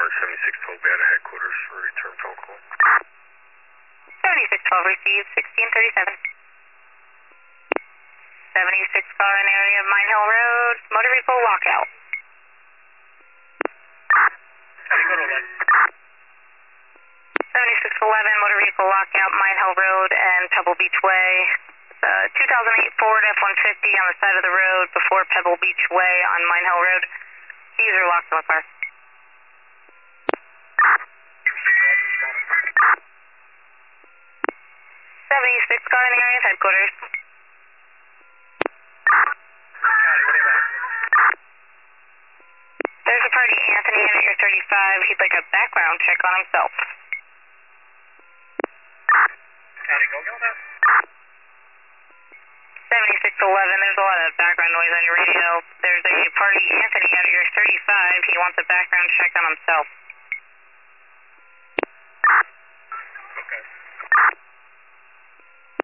7612 Beta headquarters for return phone call. 7612 received, 1637. 76 car in area of Mine Hill Road, motor vehicle lockout. How do you go to 11? 7611 motor vehicle lockout, Mine Hill Road and Pebble Beach Way. 2008 Ford F-150 on the side of the road before Pebble Beach Way on Mine Hill Road. Keys are locked on the car. 76 car in the area of headquarters. There's a party Anthony in at your 35. He'd like a background check on himself. County, go now. 7611, there's a lot of background noise on your radio. There's a party Anthony out of your 35. He wants a background check on himself. Okay.